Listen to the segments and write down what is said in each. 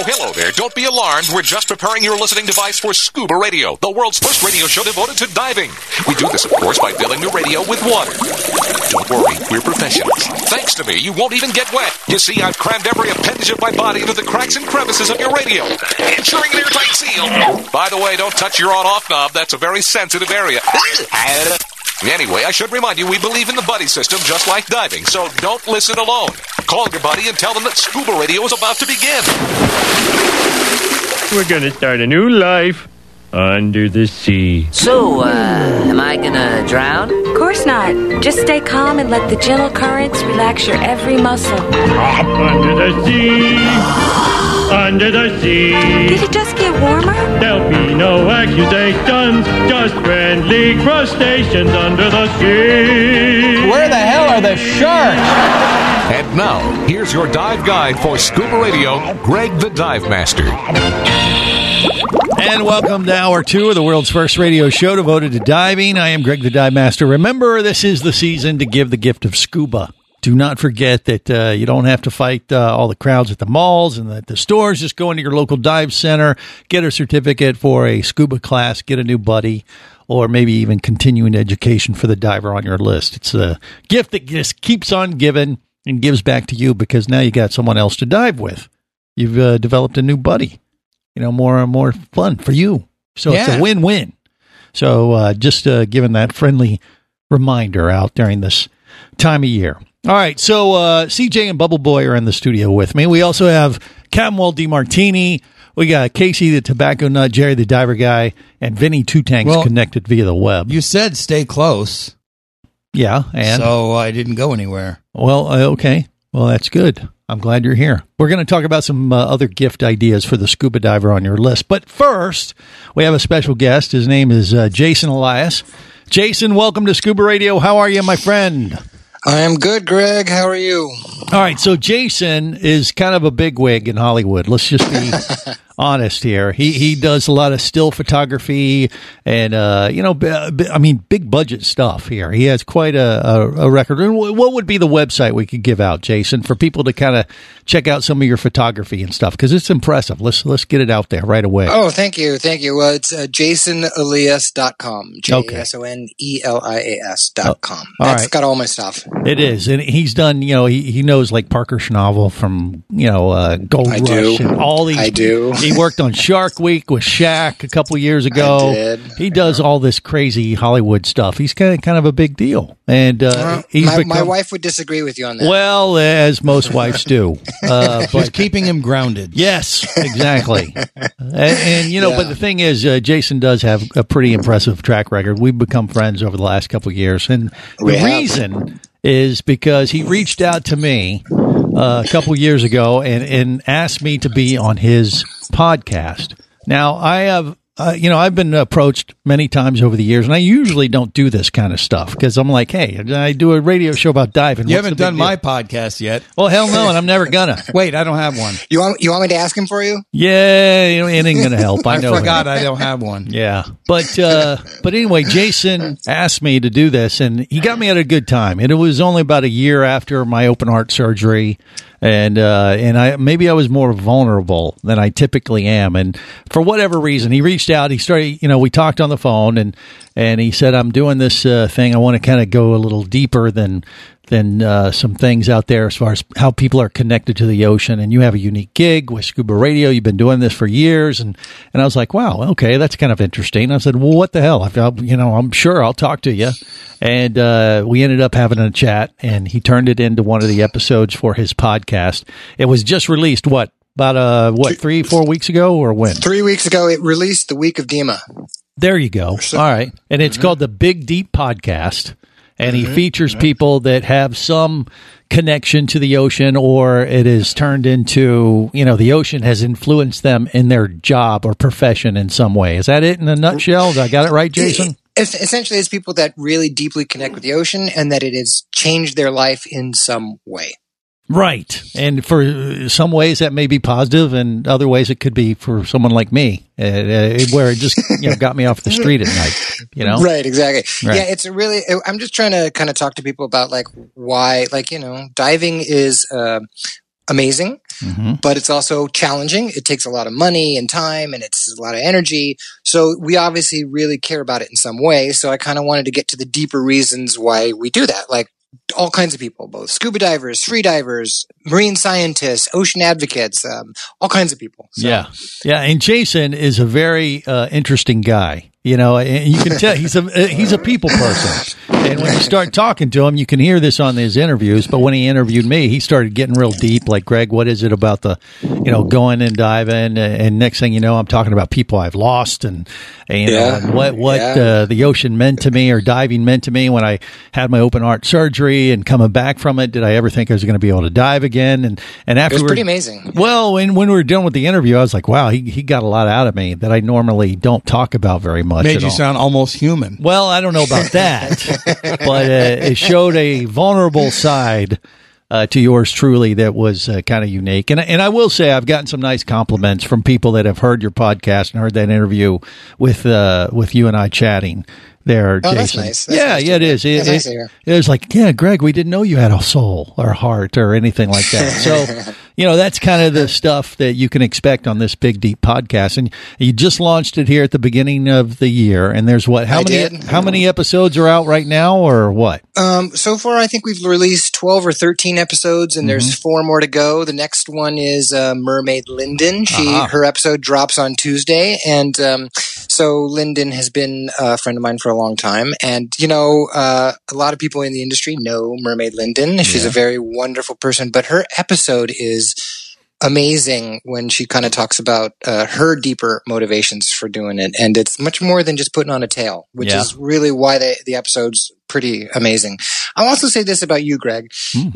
Hello there. Don't be alarmed. We're just preparing your listening device for Scuba Radio, the world's first radio show devoted to diving. We do this, of course, by filling the radio with water. Don't worry, we're professionals. Thanks to me, you won't even get wet. You see, I've crammed every appendage of my body into the cracks and crevices of your radio, ensuring an airtight seal. By the way, don't touch your on-off knob. That's a very sensitive area. Anyway, I should remind you, we believe in the buddy system just like diving, so don't listen alone. Call your buddy and tell them that Scuba Radio is about to begin. We're gonna start a new life under the sea. So, am I gonna drown? Of course not. Just stay calm and let the gentle currents relax your every muscle. Under the sea. Under the sea. Did it just get warmer? There'll be no accusations, just friendly crustaceans under the sea. Where the hell are the sharks? And now, here's your dive guide for Scuba Radio, Greg the Dive Master. And welcome to Hour 2 of the world's first radio show devoted to diving. I am Greg the Dive Master. Remember, this is the season to give the gift of scuba. Do not forget that you don't have to fight all the crowds at the malls and at the stores. Just go into your local dive center, get a certificate for a scuba class, get a new buddy, or maybe even continuing education for the diver on your list. It's a gift that just keeps on giving and gives back to you because now you got someone else to dive with. You've developed a new buddy. You know, more and more fun for you. So It's a win-win. So just giving that friendly reminder out during this time of year. All right, so CJ and Bubble Boy are in the studio with me. We also have Camwell DeMartini. We got Casey the Tobacco Nut, Jerry the Diver Guy, and Vinny Two Tanks connected via the web. You said stay close. Yeah, and so I didn't go anywhere. Well, okay. Well, that's good. I'm glad you're here. We're going to talk about some other gift ideas for the scuba diver on your list. But first, we have a special guest. His name is Jason Elias. Jason, welcome to Scuba Radio. How are you, my friend? I am good, Greg. How are you? All right, so Jason is kind of a bigwig in Hollywood. Let's just be honest here. He does a lot of still photography and, big budget stuff here. He has quite a record. And what would be the website we could give out, Jason, for people to kind of check out some of your photography and stuff? Because it's impressive. Let's get it out there right away. Oh, thank you. Well, it's jasonelias.com. JasonElias.com. That's got all my stuff. It is. And he's done, he knows like Parker Schnovel from, Gold Rush and all these. I do. He worked on Shark Week with Shaq a couple years ago. I did. He does all this crazy Hollywood stuff. He's kind of a big deal. And my wife would disagree with you on that. Well, as most wives do. But keeping him grounded. Yes, exactly. But the thing is, Jason does have a pretty impressive track record. We've become friends over the last couple of years. And the reason is because he reached out to me a couple years ago and asked me to be on his podcast. Now, I have, I've been approached many times over the years, and I usually don't do this kind of stuff because I'm like, hey, I do a radio show about diving. You haven't done my podcast yet. Well, hell no, and I'm never gonna. Wait, I don't have one. You want me to ask him for you? Yeah, it ain't gonna help. I know. I forgot I don't have one. Yeah, but anyway, Jason asked me to do this, and he got me at a good time. And it was only about a year after my open heart surgery. And I was more vulnerable than I typically am. And for whatever reason, he reached out. He started, we talked on the phone, and he said, I'm doing this thing. I want to kind of go a little deeper than some things out there as far as how people are connected to the ocean. And you have a unique gig with Scuba Radio. You've been doing this for years. And I was like, wow, okay, that's kind of interesting. I said, well, what the hell? I'm sure I'll talk to you. And we ended up having a chat, and he turned it into one of the episodes for his podcast. It was just released, about 3-4 weeks ago, or when? 3 weeks ago. It released the week of DEMA. There you go. All right. And it's called the Big Deep Podcast. And he features people that have some connection to the ocean, or it is turned into, the ocean has influenced them in their job or profession in some way. Is that it in a nutshell? Did I got it right, Jason? Essentially, it's people that really deeply connect with the ocean and that it has changed their life in some way. Right. And for some ways that may be positive, and other ways it could be for someone like me, where it just got me off the street at night, Right, exactly. Right. Yeah, it's I'm just trying to kind of talk to people about like why, diving is amazing, but it's also challenging. It takes a lot of money and time, and it's a lot of energy. So we obviously really care about it in some way. So I kind of wanted to get to the deeper reasons why we do that. Like all kinds of people, both scuba divers, free divers, marine scientists, ocean advocates, all kinds of people. So. Yeah. And Jason is a very interesting guy. You know, and you can tell he's a people person. And when you start talking to him, you can hear this on his interviews. But when he interviewed me, he started getting real deep. Like, Greg, what is it about the, going and diving? And next thing you know, I'm talking about people I've lost and what the ocean meant to me or diving meant to me when I had my open heart surgery and coming back from it. Did I ever think I was going to be able to dive again? And afterwards, it was pretty amazing. Well, when we were done with the interview, I was like, wow, he got a lot out of me that I normally don't talk about very much. Made you sound almost human. Well, I don't know about that, but it showed a vulnerable side to yours truly that was kind of unique. And I will say I've gotten some nice compliments from people that have heard your podcast and heard that interview with you and I chatting there, Jason. That's nice. That's nice it is. It was like, yeah, Greg, we didn't know you had a soul or heart or anything like that. So, that's kind of the stuff that you can expect on this Big Deep podcast. And you just launched it here at the beginning of the year. And there's how many episodes are out right now or what? So far, I think we've released 12 or 13 episodes, and there's 4 more to go. The next one is Mermaid Lyndon. Her episode drops on Tuesday. And so Lyndon has been a friend of mine for a long time. And, a lot of people in the industry know Mermaid Lyndon. She's a very wonderful person, but her episode is amazing when she kind of talks about her deeper motivations for doing it. And it's much more than just putting on a tail, which is really why the episode's pretty amazing. I'll also say this about you, Greg.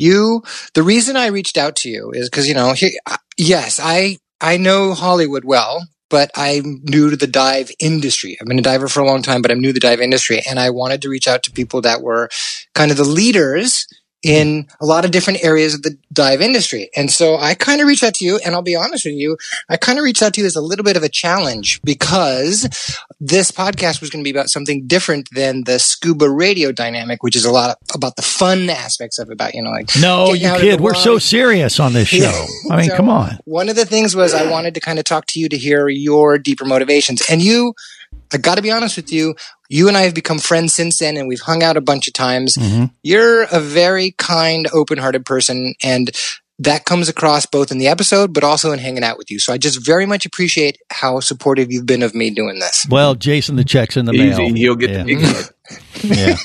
The reason I reached out to you is because, yes, I know Hollywood well, but I'm new to the dive industry. I've been a diver for a long time, but I'm new to the dive industry. And I wanted to reach out to people that were kind of the leaders in a lot of different areas of the dive industry. And so I kind of reached out to you, and I'll be honest with you, I kind of reached out to you as a little bit of a challenge because this podcast was going to be about something different than the scuba radio dynamic, which is a lot about the fun aspects of it, about, No, you kid. We're so serious on this show. I mean, come on. One of the things was I wanted to kind of talk to you to hear your deeper motivations. And I got to be honest with you, you and I have become friends since then, and we've hung out a bunch of times. You're a very kind, open-hearted person, and that comes across both in the episode, but also in hanging out with you. So I just very much appreciate how supportive you've been of me doing this. Well, Jason, the check's in the mail. He'll get the big head. Yeah.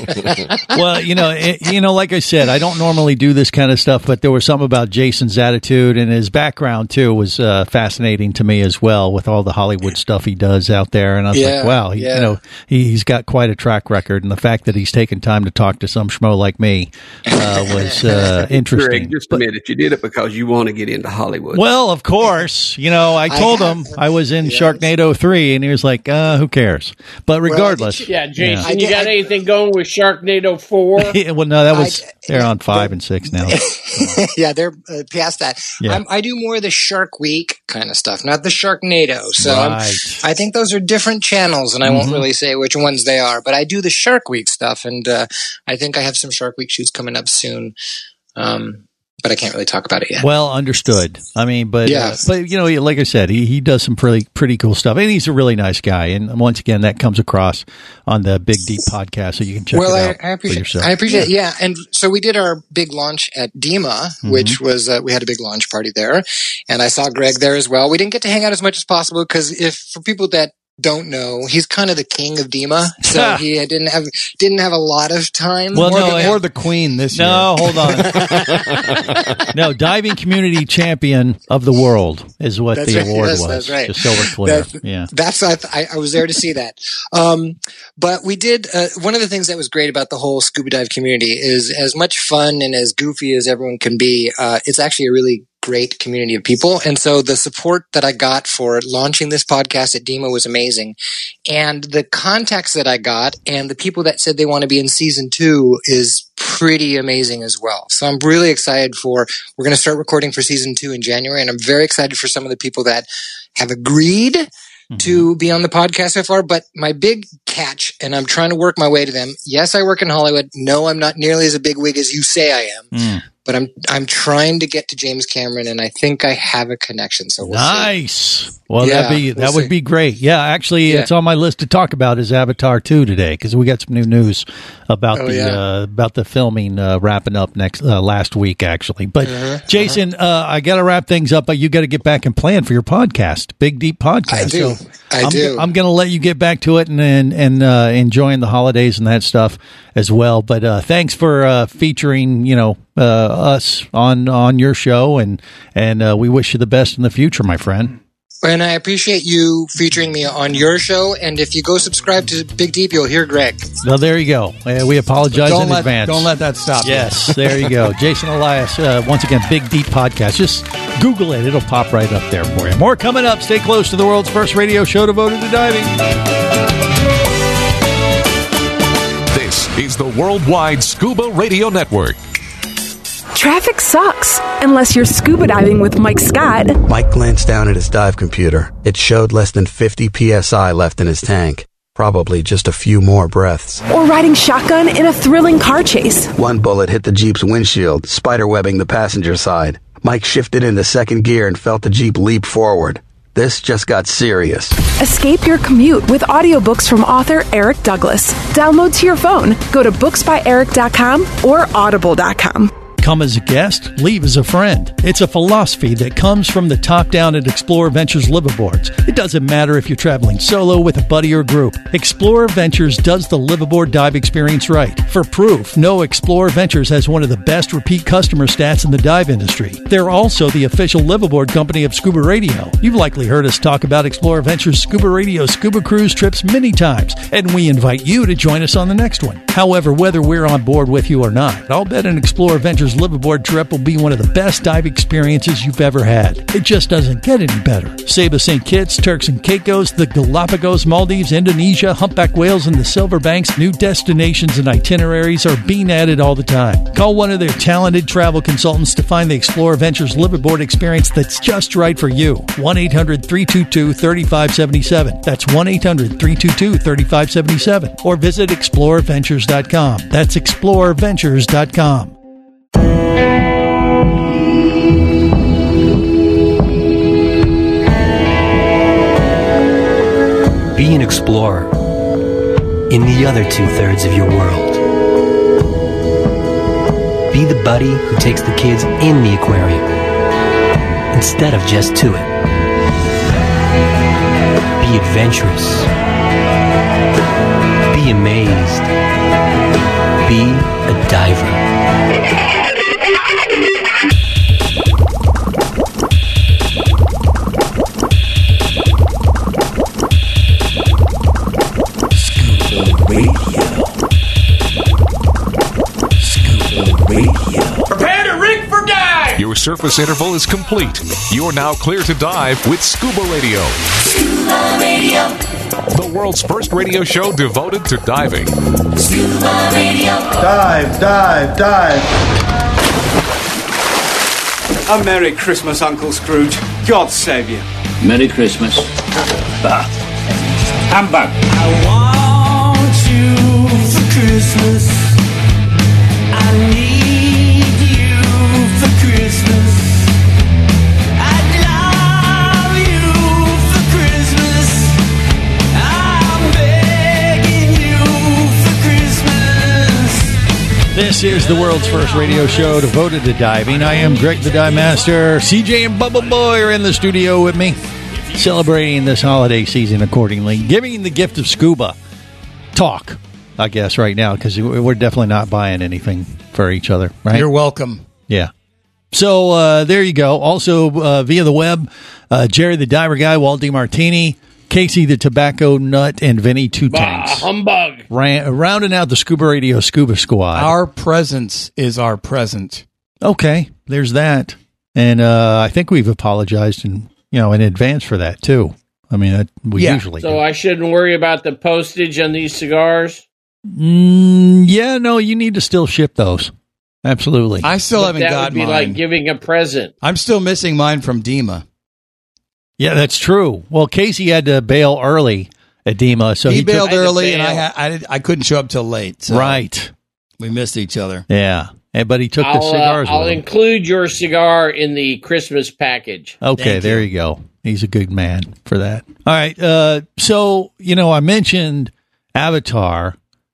Well, like I said, I don't normally do this kind of stuff, but there was something about Jason's attitude and his background too was fascinating to me as well, with all the Hollywood stuff he does out there. And I was like, wow, he's got quite a track record, and the fact that he's taken time to talk to some schmo like me was interesting. Greg, just admit it. You did it because you want to get into Hollywood. Well, of course, I told him I was in Sharknado 3, and he was like, who cares? But regardless. Jason, you got anything going with Sharknado 4? Well, no, they're on 5 and 6 now. Yeah, they're past that. Yeah. I do more of the Shark Week kind of stuff, not the Sharknado. So I think those are different channels, and I won't really say which ones they are, but I do the Shark Week stuff, and I think I have some Shark Week shoots coming up soon. But I can't really talk about it yet. Well, understood. I mean, but like I said, he does some pretty cool stuff, and he's a really nice guy. And once again, that comes across on the Big Deep podcast, so you can check it out. I appreciate it. Yeah, and so we did our big launch at DEMA, which was we had a big launch party there, and I saw Greg there as well. We didn't get to hang out as much as possible because for people that don't know, he's kind of the king of DEMA, so he didn't have a lot of time. Well, or the queen this year. No, hold on. No, diving community champion of the world is what the award was. That's right. Just so we're clear. I was there to see that. But we did one of the things that was great about the whole scuba dive community is, as much fun and as goofy as everyone can be, it's actually a really great community of people. And so the support that I got for launching this podcast at DEMA was amazing. And the contacts that I got and the people that said they want to be in season 2 is pretty amazing as well. So I'm really excited we're going to start recording for season 2 in January. And I'm very excited for some of the people that have agreed to be on the podcast so far. But my big catch, and I'm trying to work my way to them. Yes, I work in Hollywood. No, I'm not nearly as a big wig as you say I am. but I'm trying to get to James Cameron, and I think I have a connection. So we'll nice. See. Well, that would be great. Yeah, actually, it's on my list to talk about is Avatar 2 today because we got some new news about about the filming wrapping up last week actually. But Jason, I got to wrap things up. But you got to get back and plan for your podcast, Big Deep Podcast. I do. I'm going to let you get back to it and enjoying the holidays and that stuff as well. But thanks for featuring us on your show, and we wish you the best in the future, my friend. And I appreciate you featuring me on your show. And if you go subscribe to Big Deep, you'll hear Greg. Well, there you go. We apologize in advance. Don't let that stop. Yes, there you go. Jason Elias, once again, Big Deep Podcast. Just Google it. It'll pop right up there for you. More coming up. Stay close to the world's first radio show devoted to diving. This is the Worldwide Scuba Radio Network. Traffic sucks, unless you're scuba diving with Mike Scott. Mike glanced down at his dive computer. It showed less than 50 psi left in his tank. Probably just a few more breaths. Or riding shotgun in a thrilling car chase. One bullet hit the Jeep's windshield, spiderwebbing the passenger side. Mike shifted into second gear and felt the Jeep leap forward. This just got serious. Escape your commute with audiobooks from author Eric Douglas. Download to your phone. Go to booksbyeric.com or audible.com. Come as a guest, leave as a friend. It's a philosophy that comes from the top down at Explorer Ventures liveaboards. It doesn't matter if you're traveling solo, with a buddy, or group. Explorer Ventures does the liveaboard dive experience right. For proof, know Explorer Ventures has one of the best repeat customer stats in the dive industry. They're also the official liveaboard company of Scuba Radio. You've likely heard us talk about Explorer Ventures Scuba Radio scuba cruise trips many times, and we invite you to join us on the next one. However, whether we're on board with you or not, I'll bet an Explorer Ventures liveaboard trip will be one of the best dive experiences you've ever had. It just doesn't get any better. Saba St. Kitts, Turks and Caicos, the Galapagos, Maldives, Indonesia, humpback whales, and the Silver Banks, new destinations and itineraries are being added all the time. Call one of their talented travel consultants to find the Explorer Ventures liveaboard experience that's just right for you. 1-800-322-3577. That's 1-800-322-3577. Or visit explorerventures.com. That's explorerventures.com. Be an explorer in the other 2/3 of your world. Be the buddy who takes the kids in the aquarium instead of just to it. Be adventurous. Be amazed. Be a diver. Your surface interval is complete. You're now clear to dive with Scuba Radio. Scuba Radio. The world's first radio show devoted to diving. Scuba Radio. Dive, dive, dive. A Merry Christmas, Uncle Scrooge. God save you. Merry Christmas. Humbug. I want you for Christmas. I need you for Christmas. I'd love you for Christmas. I'm begging you for Christmas. This is the world's first radio show devoted to diving. I am Greg the Dive Master. CJ and Bubba Boy are in the studio with me, celebrating this holiday season accordingly, giving the gift of scuba talk, I guess, right now, because we're definitely not buying anything for each other, right? You're welcome. Yeah. So there you go. Also, via the web, Jerry the Diver Guy, Walt DiMartini, Casey the Tobacco Nut, and Vinny Two Tanks. Humbug. Rounding out the Scuba Radio Scuba Squad. Our presence is our present. Okay, there's that. And I think we've apologized in advance for that, too. I mean, we usually do. So I shouldn't worry about the postage on these cigars? Yeah, no, you need to still ship those. Absolutely. I still haven't got mine. That would be like giving a present. I'm still missing mine from Dima. Yeah, that's true. Well, Casey had to bail early at Dima, so he bailed early, and I couldn't show up till late. So right. We missed each other. Yeah. But he took the cigars I'll with him. include your cigar in the Christmas package. Okay, there you go. He's a good man for that. All right. So, I mentioned Avatar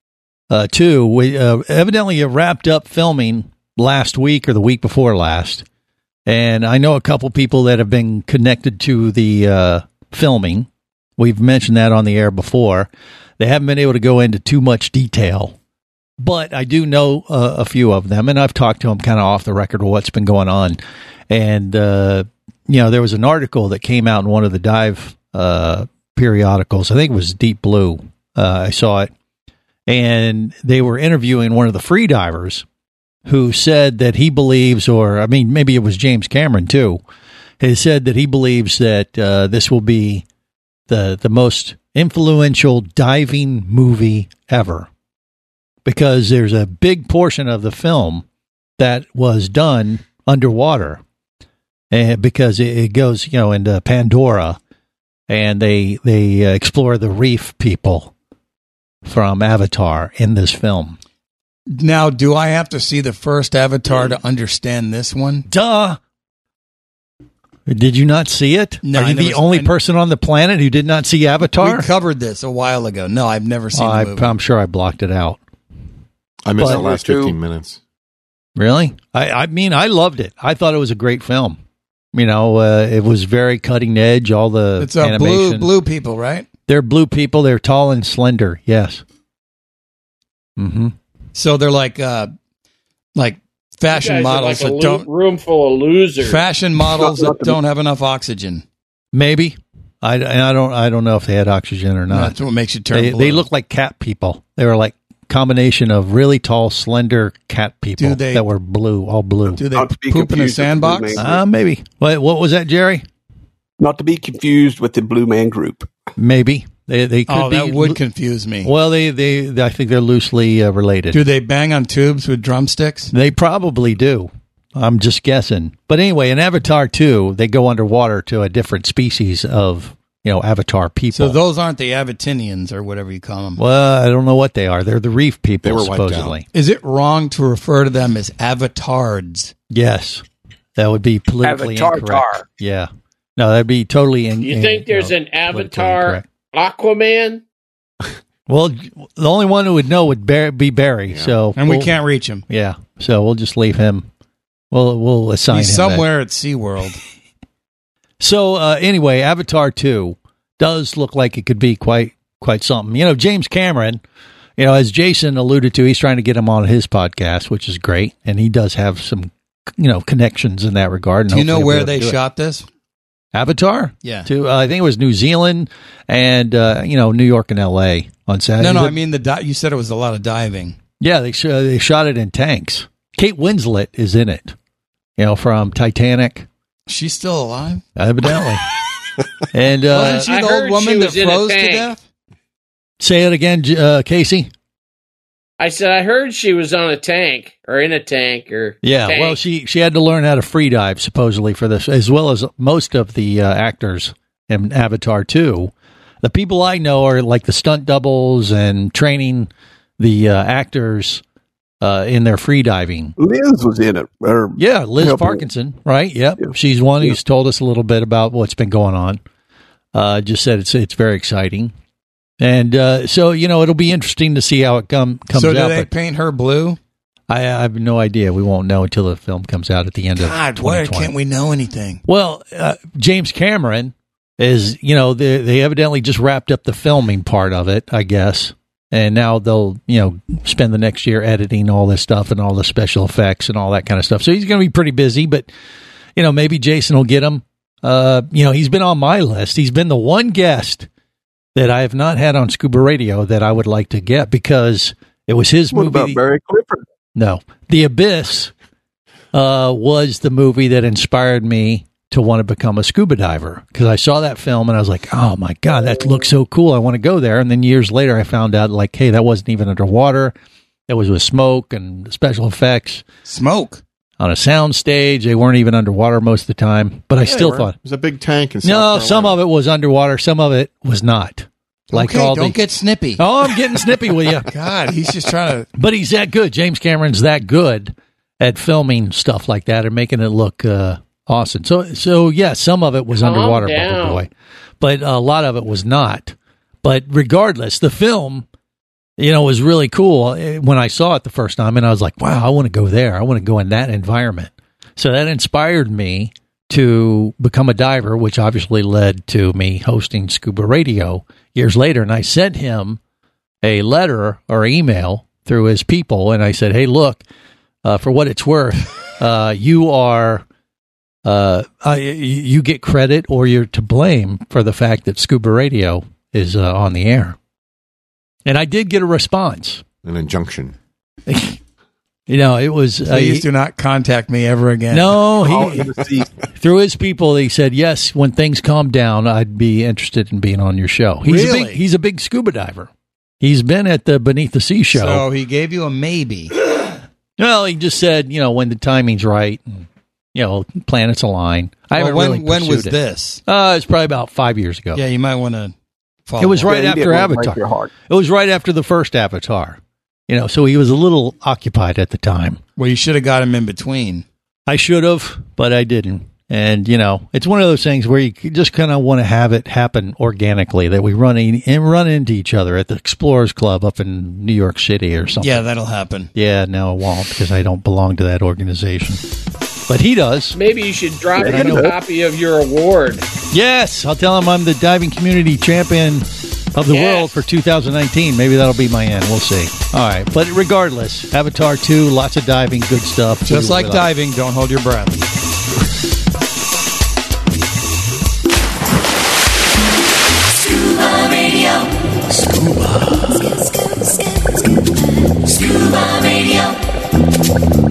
2. We evidently wrapped up filming last week or the week before last. And I know a couple people that have been connected to the filming. We've mentioned that on the air before. They haven't been able to go into too much detail. But I do know a few of them, and I've talked to them kind of off the record of what's been going on. And, there was an article that came out in one of the dive periodicals. I think it was Deep Blue. I saw it. And they were interviewing one of the free divers who said that he believes, or maybe it was James Cameron too, he said that he believes that this will be the most influential diving movie ever. Because there's a big portion of the film that was done underwater, and because it goes, into Pandora, and they explore the reef people from Avatar in this film. Now, do I have to see the first Avatar to understand this one? Duh. Did you not see it? No, Are you the only person on the planet who did not see Avatar? We covered this a while ago. No, I've never seen the movie. I'm sure I blocked it out. I missed the last 15 minutes. Really? I loved it. I thought it was a great film. It was very cutting edge. All the it's animation. blue people, right? They're blue people. They're tall and slender. Yes. Mm-hmm. So they're like fashion models like that don't room full of losers. Fashion models that don't have enough oxygen. Maybe. I don't know if they had oxygen or not. That's what makes you turn blue. They look like cat people. They were like combination of really tall, slender cat people that were blue, all blue. Do they poop in a sandbox? Maybe. What was that, Jerry? Not to be confused with the Blue Man Group. Maybe. They could be. That would confuse me. Well, I think they're loosely related. Do they bang on tubes with drumsticks? They probably do. I'm just guessing. But anyway, in Avatar 2, they go underwater to a different species of, Avatar people. So those aren't the Avatinians or whatever you call them. Well, I don't know what they are. They're the reef people, they were supposedly. Is it wrong to refer to them as avatars? Yes. That would be politically incorrect. Yeah. No, that'd be totally You think there's an Avatar Aquaman? Well, the only one who would know would be Barry. Yeah. So we can't reach him. Yeah. So we'll just leave him. We'll assign He's him somewhere at SeaWorld. So anyway, Avatar 2 does look like it could be quite something. James Cameron, as Jason alluded to, he's trying to get him on his podcast, which is great. And he does have some, connections in that regard. Do you know where they shot this? Avatar? Yeah. I think it was New Zealand and, New York and L.A. on Saturday. No, I mean, you said it was a lot of diving. Yeah, they shot it in tanks. Kate Winslet is in it, from Titanic. She's still alive? Evidently. And wasn't she the old woman that froze to death? Say it again, Casey. I said I heard she was on a tank or in a tank or tank. Well, she had to learn how to free dive supposedly for this, as well as most of the actors in Avatar 2. The people I know are like the stunt doubles and training the actors in their free diving. Liz was in it. Liz Parkinson, right? Yep. Yeah. She's one who's told us a little bit about what's been going on. Just said it's very exciting. And so, it'll be interesting to see how it comes out. So do they paint her blue? I have no idea. We won't know until the film comes out at the end of 2020. Why can't we know anything? Well, James Cameron is, they evidently just wrapped up the filming part of it, I guess. And now they'll, spend the next year editing all this stuff and all the special effects and all that kind of stuff. So he's going to be pretty busy, but, maybe Jason will get him. He's been on my list. He's been the one guest that I have not had on Scuba Radio that I would like to get because it was his movie. What about Barry Clifford? No. The Abyss was the movie that inspired me to want to become a scuba diver because I saw that film and I was like, oh my God, that looks so cool. I want to go there. And then years later, I found out like, hey, that wasn't even underwater. It was with smoke and special effects. Smoke? On a sound stage. They weren't even underwater most of the time, but I still thought. It was a big tank. No, some of it was underwater. Some of it was not. Like don't get snippy. Oh, I'm getting snippy with you. God, he's just trying to. But he's that good. James Cameron's that good at filming stuff like that and making it look awesome. So yeah, some of it was underwater, Bubble Boy, but a lot of it was not. But regardless, the film, was really cool when I saw it the first time, and I was like, wow, I want to go there. I want to go in that environment. So that inspired me to become a diver, which obviously led to me hosting Scuba Radio years later. And I sent him a letter or email through his people, and I said, hey, look, for what it's worth, you are... you get credit or you're to blame for the fact that Scuba Radio is on the air. And I did get a response. An injunction. It was... Please do not contact me ever again. No, through his people, he said, yes, when things calm down, I'd be interested in being on your show. He's a big scuba diver. He's been at the Beneath the Sea show. So he gave you a maybe. Well, he just said, when the timing's right, and, planets align. When was this? It's probably about 5 years ago. Yeah, you might want to follow. It was right after Avatar. It was right after the first Avatar. So he was a little occupied at the time. Well, you should have got him in between. I should have, but I didn't. And, it's one of those things where you just kind of want to have it happen organically, that we run into each other at the Explorers Club up in New York City or something. Yeah, that'll happen. Yeah, no, it won't, because I don't belong to that organization. But he does. Maybe you should drop him a copy of your award. Yes, I'll tell him I'm the diving community champion of the world for 2019. Maybe that'll be my end. We'll see. All right. But regardless, Avatar 2, lots of diving, good stuff. Just like diving, don't hold your breath. Scuba Radio. Scuba Radio.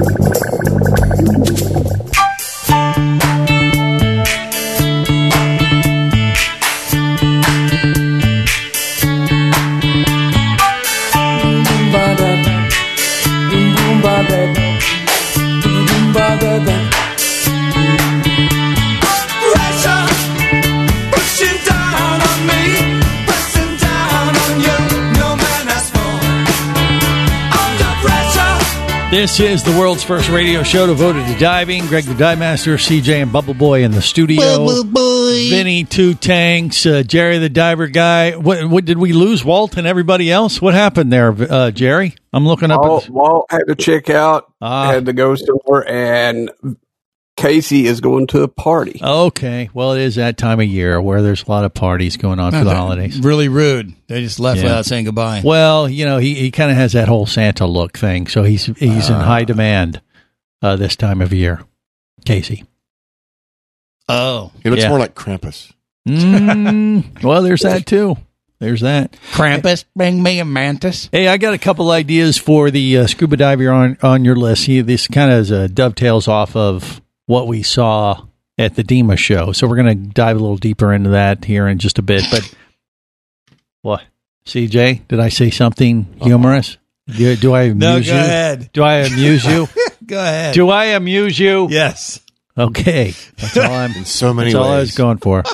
This is the world's first radio show devoted to diving. Greg the Dive Master, CJ and Bubble Boy in the studio. Bubble Boy. Vinny, Two Tanks, Jerry the Diver Guy. What did we lose, Walt and everybody else? What happened there, Jerry? I'm looking up. Walt had to check out, had to go somewhere, and Casey is going to a party. Okay. Well, it is that time of year where there's a lot of parties going on for the holidays. Really rude. They just left without saying goodbye. Well, he kind of has that whole Santa look thing, so he's in high demand this time of year. Casey. Oh. He looks more like Krampus. Well, there's that too. There's that. Krampus, bring me a mantis. Hey, I got a couple ideas for the scuba diver on your list. This kind of dovetails off of what we saw at the DEMA show. So we're going to dive a little deeper into that here in just a bit. But what? CJ, did I say something humorous? Do I amuse you? Go ahead. Do I amuse you? Go ahead. Do I amuse you? Yes. Okay. That's all in so many ways. All I was going for.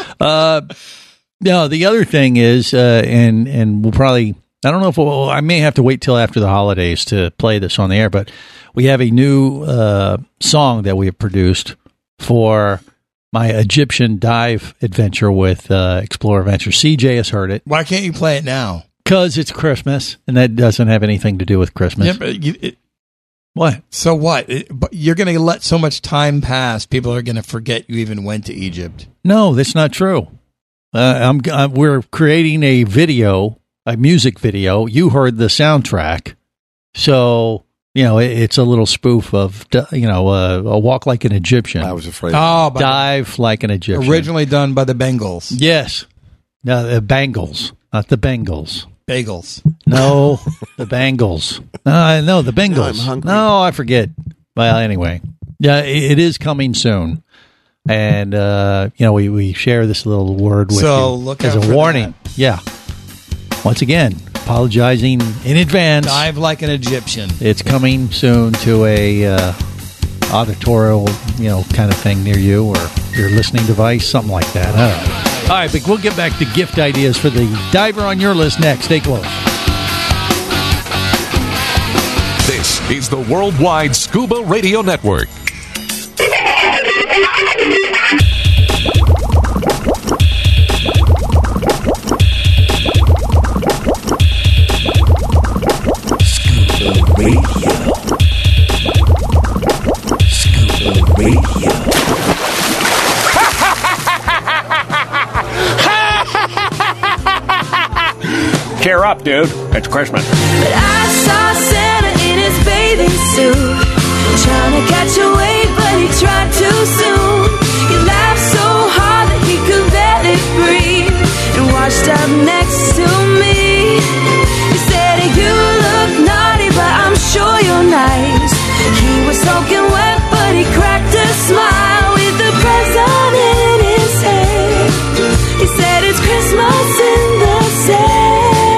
No, the other thing is, and we'll probably, I don't know if I may have to wait till after the holidays to play this on the air, but we have a new song that we have produced for my Egyptian dive adventure with Explorer Adventure. CJ has heard it. Why can't you play it now? Because it's Christmas, and that doesn't have anything to do with Christmas. Yeah, but what? So what? But you're going to let so much time pass, people are going to forget you even went to Egypt. No, that's not true. We're creating a video, a music video. You heard the soundtrack. So, it's a little spoof of, a walk like an Egyptian. I was afraid. Dive like an Egyptian. Originally done by the Bengals. Yes. No, the Bengals, not the Bengals. Bagels. No, the Bengals. No, the Bengals. No, I'm hungry. No, I forget. Well, anyway. Yeah, it is coming soon. And, we share this little word with you look as out a for warning. that. Yeah. Once again, apologizing in advance. Dive like an Egyptian. It's coming soon to a auditorial, kind of thing near you or your listening device, something like that. I don't know. All right, but we'll get back to gift ideas for the diver on your list next. Stay close. This is the Worldwide Scuba Radio Network. Scuba Radio. Scuba Radio. Cheer up, dude. It's Christmas. But I saw Santa in his bathing suit, trying to catch a wave, but he tried too soon. He laughed so hard that he could barely breathe, and washed up next to me. He said, "You look naughty, but I'm sure you're nice." He was soaking wet, but he cracked a smile with the present in his hand. He said, "It's Christmas in the sand."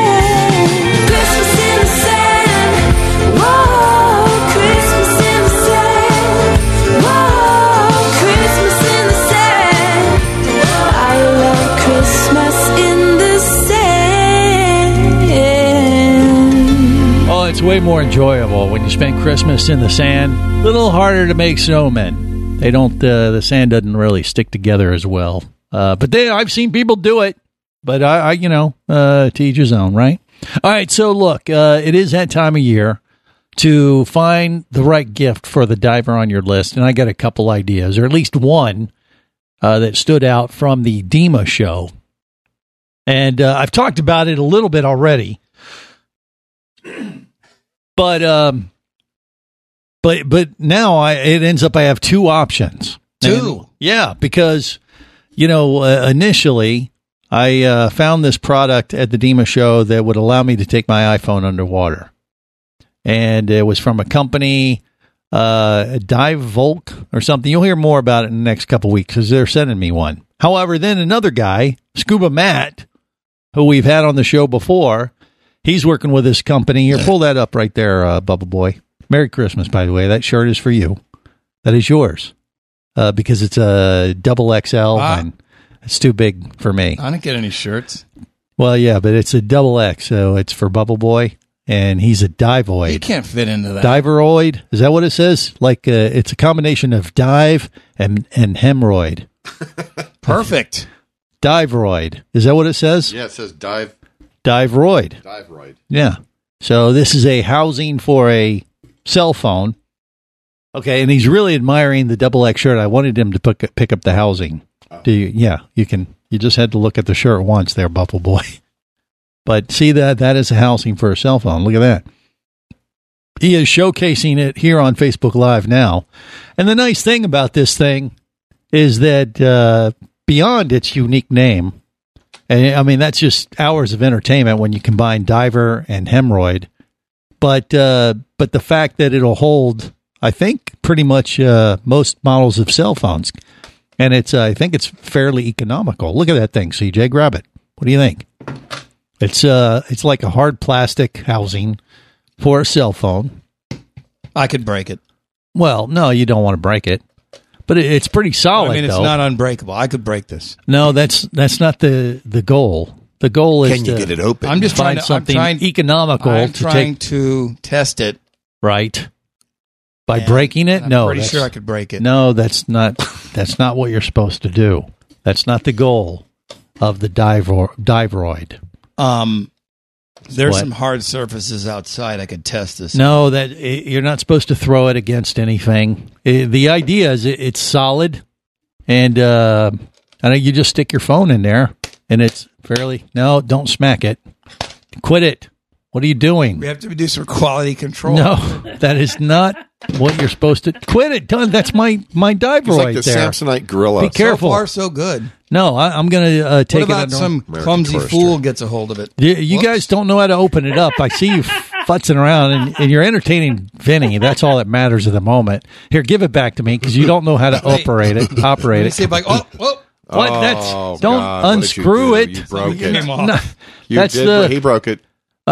It's way more enjoyable when you spend Christmas in the sand. A little harder to make snowmen. They don't. The sand doesn't really stick together as well. But I've seen people do it. But I to each his own, right? All right. So look, it is that time of year to find the right gift for the diver on your list, and I got a couple ideas, or at least one that stood out from the DEMA show, and I've talked about it a little bit already. But now it ends up I have two options. Two? Yeah, because, initially I found this product at the DEMA show that would allow me to take my iPhone underwater. And it was from a company, Dive Volk or something. You'll hear more about it in the next couple weeks because they're sending me one. However, then another guy, Scuba Matt, who we've had on the show before, he's working with this company. Here, pull that up right there, Bubba Boy. Merry Christmas, by the way. That shirt is for you. That is yours because it's a double XL and it's too big for me. I don't get any shirts. Well, yeah, but it's a double X, so it's for Bubba Boy, and he's a divoid. You can't fit into that. Diveroid. Is that what it says? Like it's a combination of dive and hemorrhoid. Perfect. Diveroid. Is that what it says? Yeah, it says dive. Diveroid. Diveroid. Yeah. So this is a housing for a cell phone. Okay, and he's really admiring the double X shirt. I wanted him to pick up the housing. You can. You just had to look at the shirt once there, Buffalo Boy. But see that is a housing for a cell phone. Look at that. He is showcasing it here on Facebook Live now. And the nice thing about this thing is that beyond its unique name, and I mean, that's just hours of entertainment when you combine diver and hemorrhoid. But the fact that it'll hold, I think, pretty much most models of cell phones. And I think it's fairly economical. Look at that thing, CJ. Grab it. What do you think? It's like a hard plastic housing for a cell phone. I could break it. Well, no, you don't want to break it. But it's pretty solid, I mean, it's though. not unbreakable. I could break this. No, that's not the goal. The goal is Can you get it open? I'm just find something economical. I'm trying to test it. Right. By breaking it? I'm pretty sure I could break it. No, that's not what you're supposed to do. That's not the goal of the Diveroid. There's some hard surfaces outside. I could test this. No, that you're not supposed to throw it against anything. The idea is it's solid, and I know you just stick your phone in there, and it's fairly. No, don't smack it. Quit it. What are you doing? We have to do some quality control. No, that is not what you're supposed to. Quit it, done. That's my Diveroid. It's like the there. Samsonite Gorilla. Be careful. So far, so good. No, I'm going to take it. What about some clumsy fool gets a hold of it? You guys don't know how to open it up. I see you futzing around, and you're entertaining Vinny. That's all that matters at the moment. Here, give it back to me because you don't know how to operate it. Let me see if I. Whoa. What? Don't unscrew it. You broke it. No, he broke it.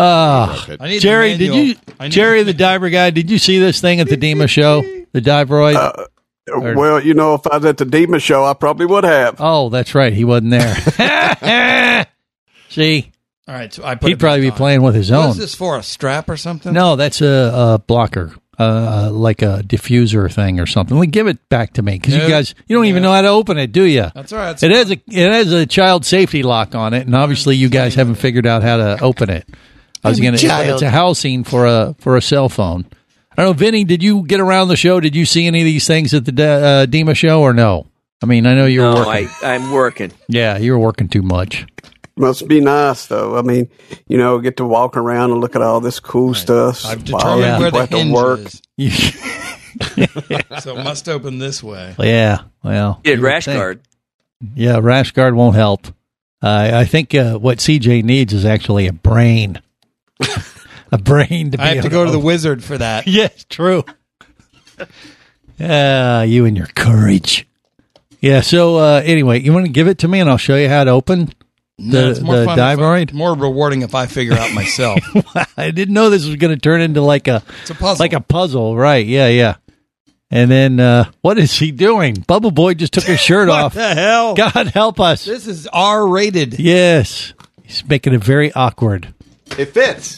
Jerry, Jerry the diver guy, did you see this thing at the DEMA show? The Diveroid? Well, if I was at the DEMA show, I probably would have. Oh, that's right. He wasn't there. See, All right, so I put He'd probably be playing with his What own. is this for? A strap or something? No, that's a blocker, like a diffuser thing or something. Give it back to me because you don't even know how to open it, do you? That's all right. It has a child safety lock on it, and obviously you guys haven't figured out how to open it. It's a housing for a cell phone. I don't know, Vinny, did you get around the show? Did you see any of these things at the DEMA show or no? I mean, I know you were working. I'm working. Yeah, you were working too much. Must be nice, though. I mean, get to walk around and look at all this cool stuff. I've determined where the hinge is. Yeah. So it must open this way. Yeah, well. Get rash guard. Yeah, rash guard won't help. I think what CJ needs is actually a brain. A brain to be I have to go to the wizard for that. Yes, true. You and your courage. Yeah, so anyway, you want to give it to me and I'll show you how to open the Diveroid? More rewarding if I figure out myself. I didn't know this was going to turn into it's a puzzle. Like a puzzle, right? Yeah. And then what is he doing? Bubble Boy just took his shirt off. What the hell? God help us. This is R-rated. Yes. He's making it very awkward. It fits.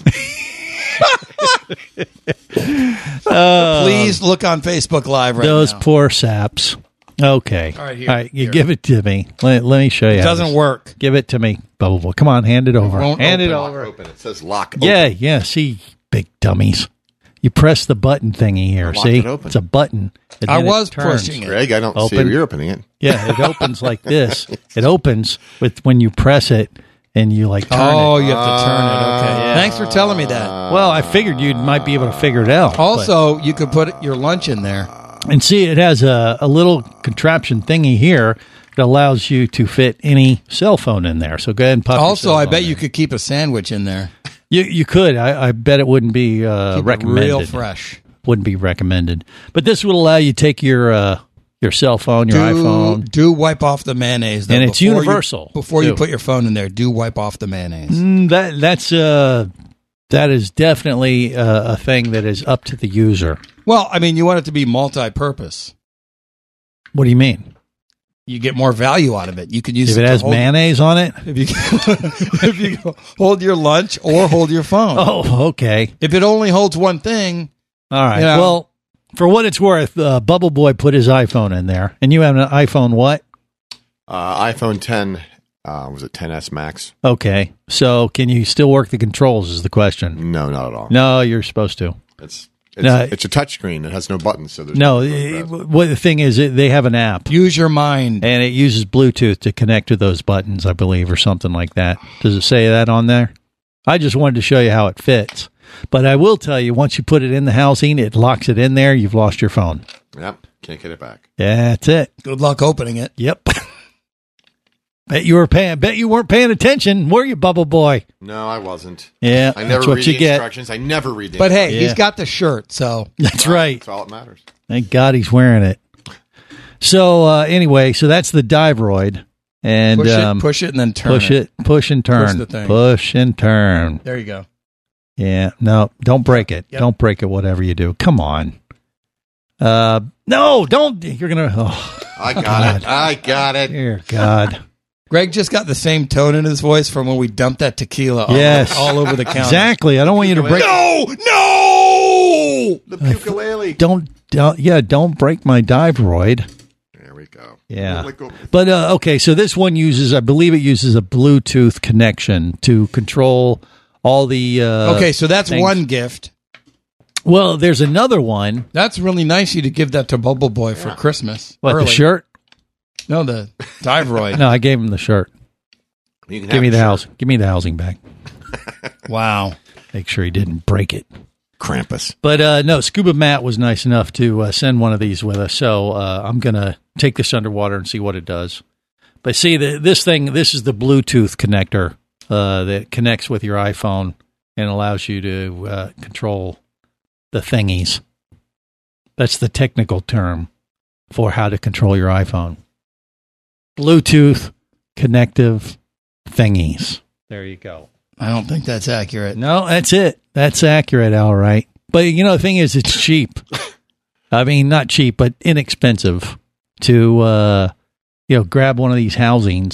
Please look on Facebook Live right those now. Poor saps. Okay. All right, you give it to me. Let me show you. It doesn't work. Give it to me, Bubble Boy. Come on, hand it over. Hand it over. Open. It says lock. Yeah. See, big dummies. You press the button thingy here. See, it's a button. And I then was it turns. pushing it. Greg, I don't see you're opening it. Yeah, it opens like this. It opens when you press it. And you turn it. Oh, you have to turn it. Okay. Yeah. Thanks for telling me that. Well, I figured you might be able to figure it out. Also, you could put your lunch in there. And see, it has a little contraption thingy here that allows you to fit any cell phone in there. So go ahead and pop Also, your cell I phone bet in. you could keep a sandwich in there. You could. I bet it wouldn't be recommended. Real fresh. Wouldn't be recommended. But this would allow you to take your cell phone, your iPhone. Do wipe off the mayonnaise. Though, and it's universal. Before you put your phone in there, do wipe off the mayonnaise. That is definitely a thing that is up to the user. Well, I mean, you want it to be multi-purpose. What do you mean? You get more value out of it. You could use if it has mayonnaise on it. If you hold your lunch or hold your phone. Oh, okay. If it only holds one thing. All right. Well, for what it's worth, Bubble Boy put his iPhone in there, and you have an iPhone what? iPhone 10. Was it 10s Max? Okay. So can you still work the controls? Is the question? No, not at all. No, you're supposed to. It's a touchscreen. It has no buttons. So there's what the thing is, they have an app. Use your mind, and it uses Bluetooth to connect to those buttons, I believe, or something like that. Does it say that on there? I just wanted to show you how it fits. But I will tell you, once you put it in the housing, it locks it in there. You've lost your phone. Yep. Can't get it back. Yeah, that's it. Good luck opening it. Yep. Bet you weren't paying attention, were you, Bubble Boy? No, I wasn't. Yeah, I never read the instructions. I never read the instructions. But hey, he's got the shirt, so. That's right. That's all that matters. Thank God he's wearing it. So, anyway, that's the Diveroid. And push it and then turn it. Push and turn. Push the thing. Push and turn. There you go. Yeah. No, don't break it. Yep. Don't break it, whatever you do. Come on. No, don't. You're going to. I got it. Dear God. Greg just got the same tone in his voice from when we dumped that tequila all over the counter. Exactly. I don't want you to break. No! The ukulele. Don't break my Diveroid. There we go. Yeah. But, okay, so this one I believe it uses a Bluetooth connection to control all the okay, so that's things. one gift. Well, there's another one. That's really nice of you to give that to Bubble Boy for Christmas. What, early. the shirt? No, the Diveroid. No, I gave him the shirt. Give me the house. Give me the housing back. Wow. Make sure he didn't break it. Krampus. But no, Scuba Matt was nice enough to send one of these with us. So I'm going to take this underwater and see what it does. But see, this is the Bluetooth connector that connects with your iPhone and allows you to control the thingies. That's the technical term for how to control your iPhone. Bluetooth connective thingies. There you go. I don't think that's accurate. No, that's it. That's accurate, all right. But, the thing is, it's cheap. I mean, not cheap, but inexpensive to, grab one of these housings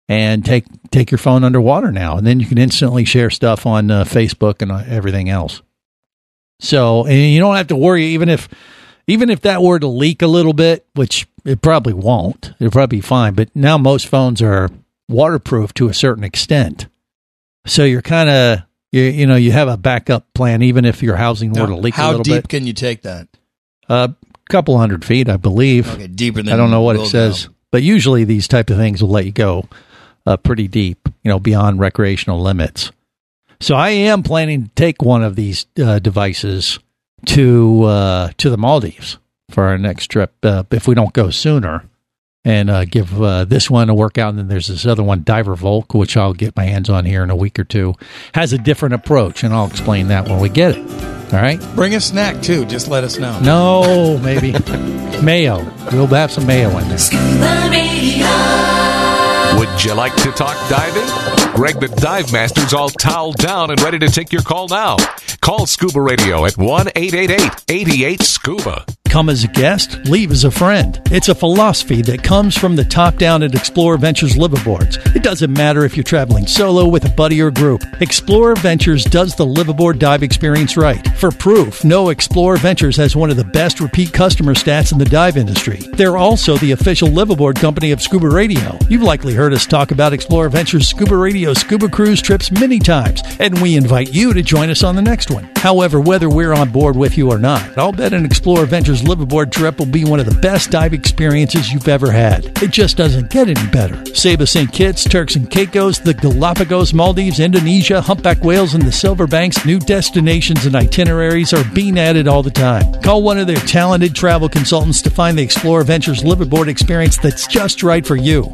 and take your phone underwater now, and then you can instantly share stuff on Facebook and everything else. So, and you don't have to worry, even if that were to leak a little bit, which it probably won't. It'll probably be fine. But now most phones are waterproof to a certain extent. So you're kind of, you have a backup plan, even if your housing were to leak a little bit. How deep can you take that? A couple 100 feet, I believe. Okay, deeper than I don't know what it says. But usually these type of things will let you go pretty deep, beyond recreational limits. So I am planning to take one of these devices to the Maldives for our next trip, if we don't go sooner, and give this one a workout. And then there's this other one, Diver Volk, which I'll get my hands on here in a week or two. Has a different approach, and I'll explain that when we get it. All right? Bring a snack, too. Just let us know. No, maybe. Mayo. We'll have some mayo in there. Scuba Radio. Would you like to talk diving? Greg the Dive Master's all toweled down and ready to take your call now. Call Scuba Radio at 1-888-88-SCUBA. Come as a guest, leave as a friend. It's a philosophy that comes from the top down at Explorer Ventures liveaboards. It doesn't matter if you're traveling solo, with a buddy, or group. Explorer Ventures does the liveaboard dive experience right. For proof, know Explorer Ventures has one of the best repeat customer stats in the dive industry. They're also the official liveaboard company of Scuba Radio. You've likely heard us talk about Explorer Ventures Scuba Radio scuba cruise trips many times, and we invite you to join us on the next one. However, whether we're on board with you or not, I'll bet an Explorer Ventures liveaboard trip will be one of the best dive experiences you've ever had. It just doesn't get any better. Saba St. Kitts, Turks and Caicos, the Galapagos, Maldives, Indonesia, humpback whales, and the Silver Banks, new destinations and itineraries are being added all the time. Call one of their talented travel consultants to find the Explorer Ventures liveaboard experience that's just right for you.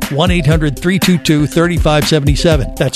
1-800-322-3577. That's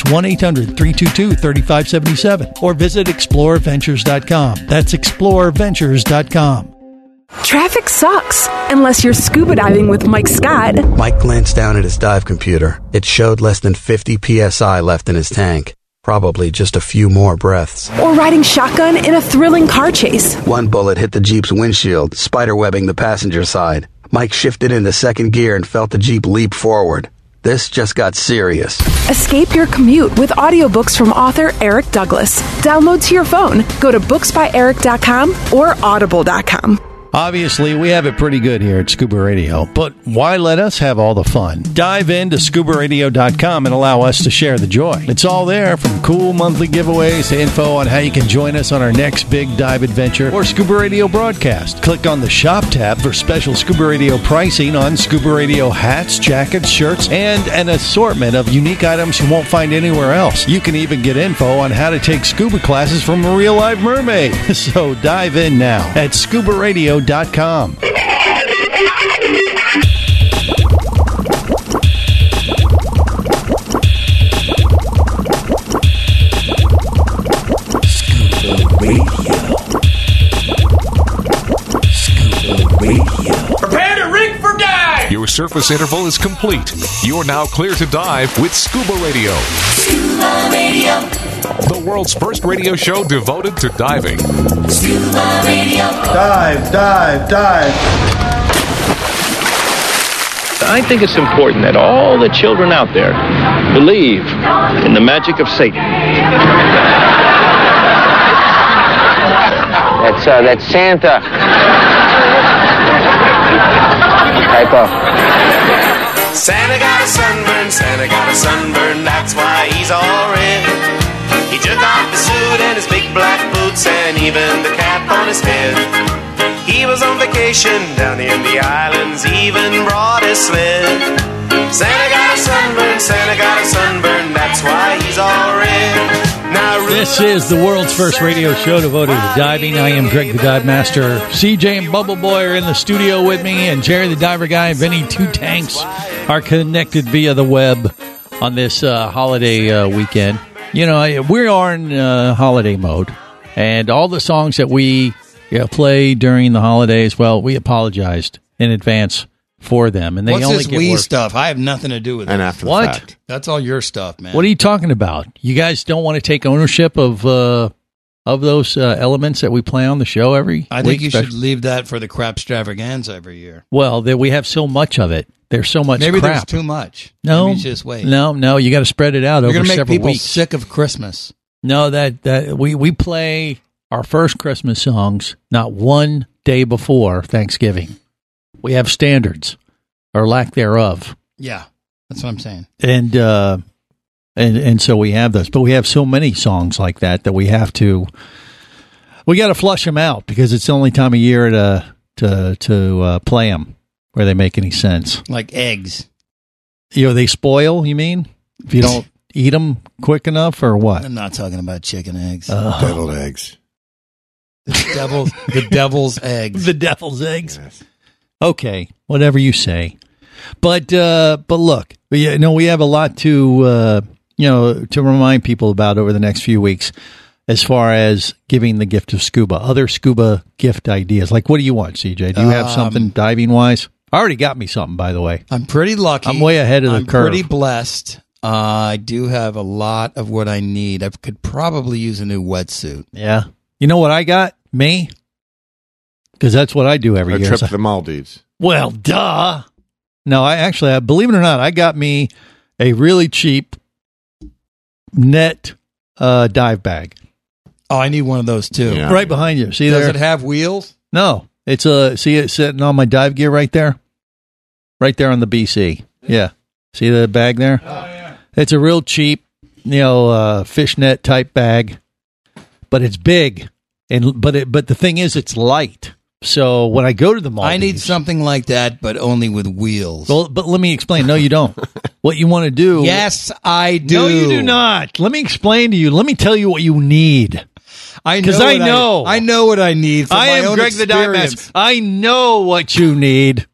1-800-322-3577. Or visit explorerventures.com. That's explorerventures.com. Traffic sucks, unless you're scuba diving with Mike Scott. Mike glanced down at his dive computer. It showed less than 50 psi left in his tank. Probably just a few more breaths. Or riding shotgun in a thrilling car chase. One bullet hit the Jeep's windshield, spiderwebbing the passenger side. Mike shifted into second gear and felt the Jeep leap forward. This just got serious. Escape your commute with audiobooks from author Eric Douglas. Download to your phone. Go to booksbyeric.com or audible.com. Obviously, we have it pretty good here at Scuba Radio, but why let us have all the fun? Dive into scubaradio.com and allow us to share the joy. It's all there, from cool monthly giveaways to info on how you can join us on our next big dive adventure or Scuba Radio broadcast. Click on the Shop tab for special Scuba Radio pricing on Scuba Radio hats, jackets, shirts, and an assortment of unique items you won't find anywhere else. You can even get info on how to take scuba classes from a real live mermaid. So dive in now at scubaradio.com. Prepare to rig for dive! Your surface interval is complete. You're now clear to dive with Scuba Radio. Scuba Radio. The world's first radio show devoted to diving. Scuba Radio. Dive, dive, dive. I think it's important that all the children out there believe in the magic of Satan. That's Santa. Typo. Santa got a sunburn, Santa got a sunburn, that's why he's all red. He took off his suit and his big black boots and even the cap on his head. He was on vacation down in the islands, even brought his sled. Santa got a sunburn, Santa got a sunburn, that's why he's all red. Now, this is the world's first radio show devoted to diving. I am Greg the Dive Master. CJ and Bubble Boy are in the studio with me, and Jerry the Diver Guy and Vinny Two Tanks are connected via the web on this holiday weekend. You know, we are in holiday mode, and all the songs that we play during the holidays, well, we apologized in advance for them, and they What's only this get Wii worse. stuff? I have nothing to do with it. And after the What? fact. That's all your stuff, man. What are you talking about? You guys don't want to take ownership of those elements that we play on the show every I think week? you should leave that for the crap extravaganza every year. Well, we have so much of it There's so much Maybe crap. there's too much. No, Maybe just wait. No, you got to spread it out You're over gonna make several people weeks. sick of Christmas. No, that we play our first Christmas songs not one day before Thanksgiving. We have standards or lack thereof. Yeah, that's what I'm saying. And so we have those, but we have so many songs like that we got to flush them out because it's the only time of year to play them where they make any sense. Like eggs. They spoil, you mean? If you don't eat them quick enough or what? I'm not talking about chicken eggs. Deviled eggs. The devil's eggs. The devil's eggs. Yes. Okay, whatever you say. But look, we have a lot to remind people about over the next few weeks as far as giving the gift of scuba, other scuba gift ideas. Like, what do you want, CJ? Do you have something diving wise? I already got me something, by the way. I'm pretty lucky. I'm way ahead of the curve. I'm pretty blessed. I do have a lot of what I need. I could probably use a new wetsuit. Yeah. You know what I got? Me? Because that's what I do every year. A trip to the Maldives. Well, duh. No, I believe it or not, I got me a really cheap net dive bag. Oh, I need one of those too. Yeah. Right behind you. See there? Does it have wheels? No. It's see it sitting on my dive gear right there? Right there on the BC. Yeah. See the bag there? Oh, yeah. It's a real cheap, fishnet type bag, but it's big. But the thing is, it's light. So when I go to the Maldives, I need something like that, but only with wheels. Well, but let me explain. No, you don't. What you want to do? Yes, I do. No, you do not. Let me explain to you. Let me tell you what you need. I know. I know what I need. From I my am own Greg the Dive experience. Master. I know what you need.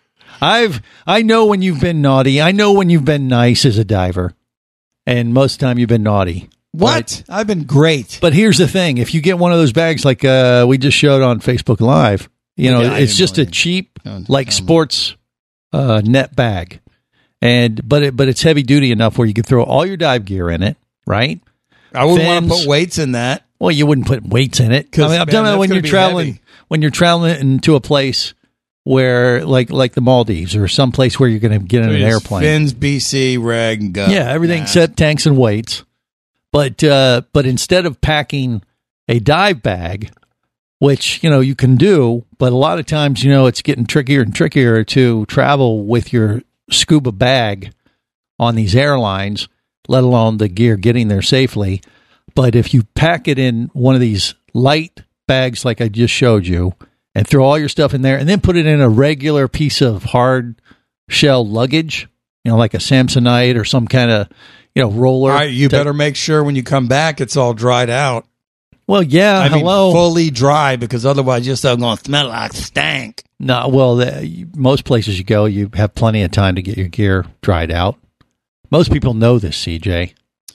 I know when you've been naughty. I know when you've been nice as a diver, and most of the time you've been naughty. What? Right? I've been great. But here's the thing. If you get one of those bags like we just showed on Facebook Live, it's just a cheap, sports net bag. But it's heavy duty enough where you can throw all your dive gear in it, right? I wouldn't want to put weights in that. Well, you wouldn't put weights in it. I'm talking about when you're traveling, into a place where, like the Maldives or some place where you're going to get in an airplane. Fins, BC, rag, go. Yeah, everything except tanks and weights. But instead of packing a dive bag, which, you can do, but a lot of times, it's getting trickier and trickier to travel with your scuba bag on these airlines, let alone the gear getting there safely. But if you pack it in one of these light bags like I just showed you and throw all your stuff in there and then put it in a regular piece of hard shell luggage, like a Samsonite or some kind of roller. All right, you better make sure when you come back it's all dried out. Well, yeah, I mean, fully dry, because otherwise you're still going to smell like stank. No, well, most places you go, you have plenty of time to get your gear dried out. Most people know this, CJ.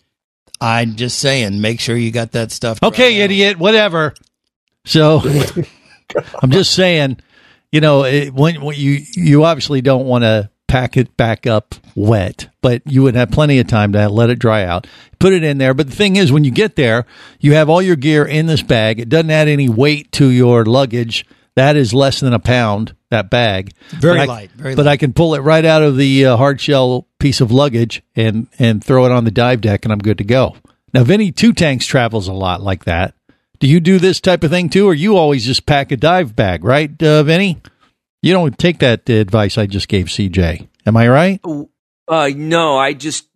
I'm just saying, make sure you got that stuff. Okay, idiot, whatever. So, I'm just saying, when you obviously don't want to pack it back up wet, but you would have plenty of time to let it dry out. Put it in there. But the thing is, when you get there, you have all your gear in this bag. It doesn't add any weight to your luggage. That is less than a pound, that bag. Very light. But I can pull it right out of the hard shell piece of luggage and throw it on the dive deck, and I'm good to go. Now, Vinny Two Tanks travels a lot like that. Do you do this type of thing too, or you always just pack a dive bag, right, Vinny? You don't take that advice I just gave CJ. Am I right? No, I just,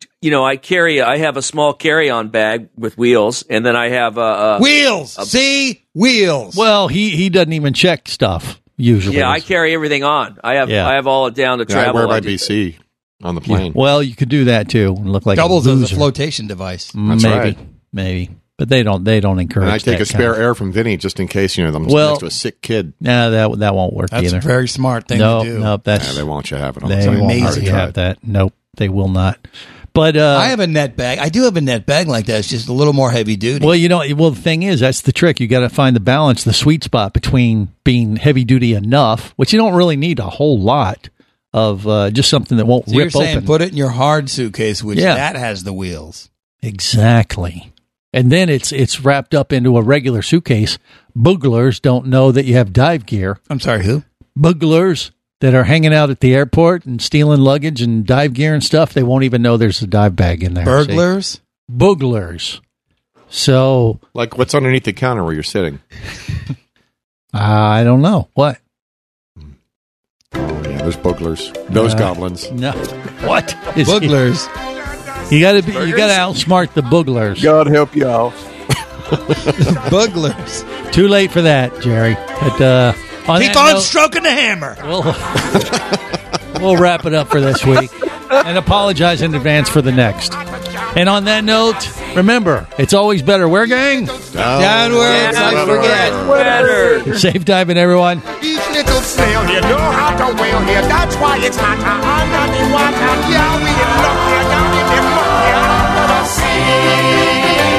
I have a small carry-on bag with wheels, and then I have wheels. Wheels. Well, he doesn't even check stuff usually. Yeah, I carry everything on. I have all it down to travel. I wear my BC on the plane. Yeah. Well, you could do that too and look like doubles a as a flotation device. That's right. Maybe. But they don't encourage. And I take a spare air from Vinny just in case I'm next to a sick kid. No, that won't work either. That's a very smart thing to do. Nope, they won't you have it on the They time. won't hardly have that. Nope, they will not. But I have a net bag. I do have a net bag like that. It's just a little more heavy duty. Well, the thing is, that's the trick. You got to find the balance, the sweet spot between being heavy duty enough, which you don't really need a whole lot of, just something that won't rip you're saying open. Put it in your hard suitcase, which that has the wheels. Exactly. And then it's wrapped up into a regular suitcase. Booglers don't know that you have dive gear. I'm sorry, who? Booglers that are hanging out at the airport and stealing luggage and dive gear and stuff, they won't even know there's a dive bag in there. Burglars? See? Booglers. So, like what's underneath the counter where you're sitting? I don't know. What? Oh, yeah, there's booglers. Those goblins. No. What? Booglers. You gotta outsmart the booglers. God help you all. Booglers. Too late for that, Jerry. But keep on stroking the hammer. We'll wrap it up for this week and apologize in advance for the next. And on that note, remember, it's always better. Where, gang? Downwards. I forget. Better. Safe diving, everyone. Each little snail here know how to whale here. That's why it's hotter under the water. Yeah, we in luck here, down in the muck here under the sea.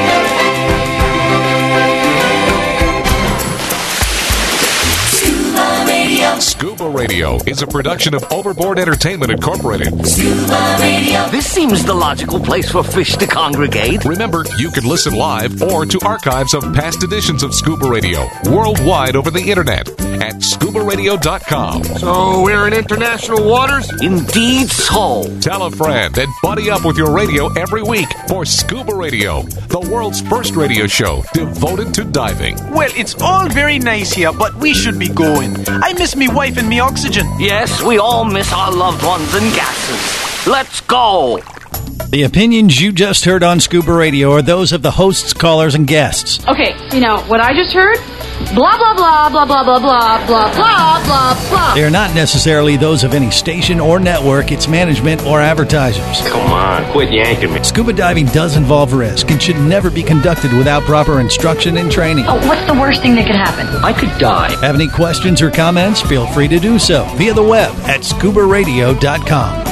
Scuba Radio is a production of Overboard Entertainment Incorporated. Scuba Radio. This seems the logical place for fish to congregate. Remember, you can listen live or to archives of past editions of Scuba Radio worldwide over the internet at scubaradio.com. So we're in international waters? Indeed so. Tell a friend and buddy up with your radio every week for Scuba Radio, the world's first radio show devoted to diving. Well, it's all very nice here, but we should be going. I miss me wife and me oxygen. Yes, we all miss our loved ones and gases. Let's go. The opinions you just heard on Scuba Radio are those of the hosts, callers, and guests. Okay, what I just heard? Blah, blah, blah, blah, blah, blah, blah, blah, blah, blah, blah. They are not necessarily those of any station or network, its management, or advertisers. Come on, quit yanking me. Scuba diving does involve risk and should never be conducted without proper instruction and training. Oh, what's the worst thing that could happen? I could die. Have any questions or comments? Feel free to do so via the web at scubaradio.com.